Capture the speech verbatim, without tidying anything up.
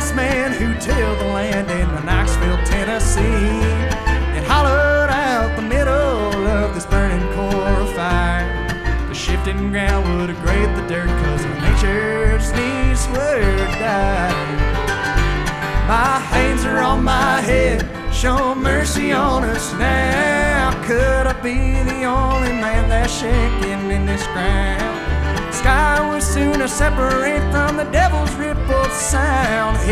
last man who tilled the land in Knoxville, Tennessee. It hollowed out the middle of this burning core of fire. The shifting ground would degrade the dirt, cause of nature's knees were dying. My hands are on my head, show mercy on us now. Could I be the only man that's shaking in this ground? Sky will sooner separate from the devil's rippled sound.